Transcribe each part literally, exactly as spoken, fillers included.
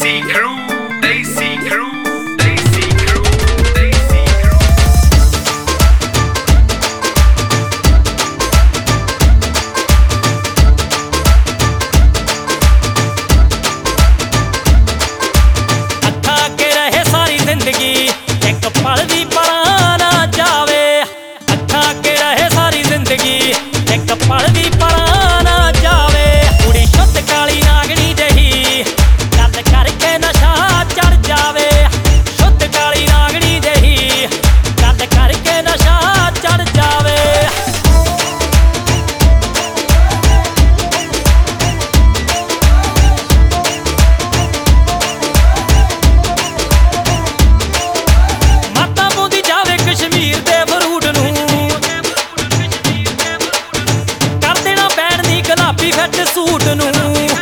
Desi Crew, Desi Crew, Desi Crew, Desi Crew. ਅੱਖਾਂ ਅੱਗੇ ਰਹੇ ਸਾਰੀ ਜ਼ਿੰਦਗੀ, ਇੱਕ ਪਲ ਵੀ ਪਰਾਂ ਨਾ ਜਾਵੇ। ਅੱਖਾਂ ਅੱਗੇ ਰਹੇ ਸਾਰੀ ਜ਼ਿੰਦਗੀ, ਇੱਕ ਪਲ ਵੀ ਪਰਾਂ ਨਾ ਜਾਵੇ। ਕੁੜੀ ਸ਼ੁੱਧ ਕਾਲੀ ਨਾਗਣੀ ਜਹੀ, ਗੱਲ ਕਰਕੇ ਨਸ਼ਾ ਚੜ ਜਾਵੇ। ਸ਼ੁੱਧ ਕਾਲੀ ਨਾਗਣੀ ਜਹੀ, ਗੱਲ ਕਰਕੇ ਨਸ਼ਾ ਚੜ ਜਾਵੇ। ਮਾਤਾ ਪਾਉਂਦੀ ਜਾਵੇ ਕਸ਼ਮੀਰ ਦੇ ਫਰੂਟ ਨੂੰ, ਕਰ ਦੇਣਾ ਬੈਣ ਦੀ ਗੁਲਾਬੀ ਫਿੱਟ ਸੂਟ ਨੂੰ।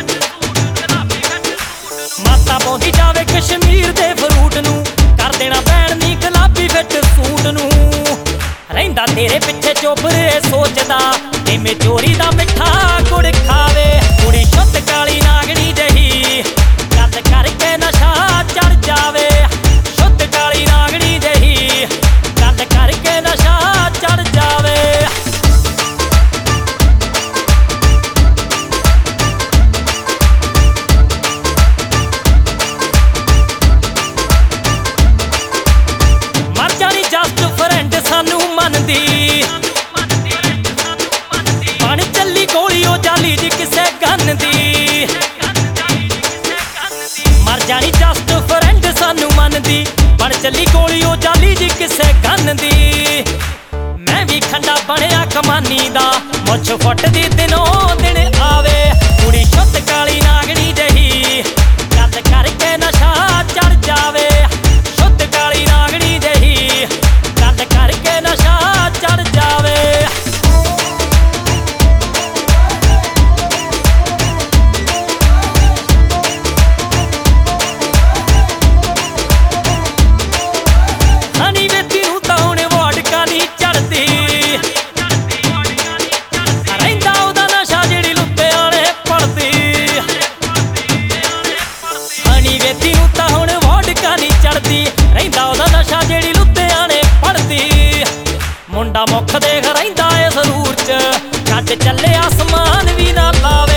ਮਾਤਾ ਪਾਉਂਦੀ ਜਾਵੇ ਕਸ਼ਮੀਰ ਦੇ ਫਰੂਟ ਨੂੰ, ਕਰ ਦੇਣਾ ਬੈਣ ਦੀ ਗੁਲਾਬੀ ਫਿੱਟ ਸੂਟ ਨੂੰ। ਰਹਿੰਦਾ ਤੇਰੇ ਪਿੱਛੇ ਚੋਬਰੇ ਸੋਚਦਾ, ਕਿਵੇਂ ਚੋਰੀ ਦਾ ਮਿੱਠਾ ਗੁੜ ਖਾਵੇ। ਕੁੜੀ ਸ਼ੁੱਧ ਕਾਲੀ ਨਾਗਣੀ ਜਹੀ, ਗੱਲ ਕਰਕੇ ਨਸ਼ਾ ਚੜ ਜਾਵੇ। ਸ਼ੁੱਧ ਕਾਲੀ ਨਾਗਣੀ ਜਹੀ, ਗੱਲ ਕਰਕੇ ਨਸ਼ਾ ਚੜ ਜਾਵੇ। ਮਰ ਜਾਣੀ ਜਸਟ ਫਰੈਂਡ ਸਾਨੂੰ ਮੰਨਦੀ, ਬਣ ਚੱਲੀ ਗੋਲੀ ਉਹ ਜਾਲੀ ਜੀ ਕਿਸੇ ਗੰਨ ਦੀ। ਮਰ ਜਾਣੀ ਜਸਟ ਫਰੈਂਡ ਸਾਨੂੰ ਮੰਨਦੀ, ਬਣ ਚੱਲੀ ਗੋਲੀ ਉਹ ਜਾਲੀ ਜੀ ਕਿਸੇ ਗੰਨ ਦੀ। ਮੈਂ ਵੀ ਖੰਡਾ ਬਣਿਆ ਕਮਾਨੀ ਦਾ, ਮੁੱਛ ਫੁੱਟਦੀ ਦਿਨੋਂ ਦਿਨ ਆਵੇ। ਕੁੜੀ ਸ਼ੁੱਧ ਕਾਲੀ ਨਾਗਣੀ ਜਹੀ, ਗੱਲ ਕਰਕੇ ਨਸ਼ਾ ਚੜ ਜਾਵੇ। ਸ਼ੁੱਧ ਕਾਲੀ ਨਾਗਣੀ ਜਹੀ, ਗੱਲ ਕਰਕੇ ਨਸ਼ਾ ਚੜ ਜਾਵੇ। ਹਨੀ ਵੇਤੀ ਨੂੰ ਤਾਂ ਹੁਣ ਵੋਡਕਾ ਨਹੀਂ ਚੜਦੀ, ਰਹਿੰਦਾ ਉਹਦਾ ਨਸ਼ਾ ਜਿਹੜੀ ਲੁੱਟਿਆਣੇ ਪੜਦੀ। ਹਨੀ ਵੇਤੀ ਨੂੰ ਤਾਂ ਹੁਣ ਵੋਡਕਾ ਨਹੀਂ ਚੜਦੀ, ਰਹਿੰਦਾ ਉਹਦਾ ਨਸ਼ਾ ਜਿਹੜੀ ਲੁੱਟਿਆਣੇ ਪੜਦੀ। ਮੁੰਡਾ ਮੁੱਖ ਦੇਖ ਰਹਿੰਦਾ ਏ ਸਰੂਰ ਚ, ਛੱਡ ਚੱਲੇ ਆਸਮਾਨ ਵੀ ਨਾ ਲਾਵੇ।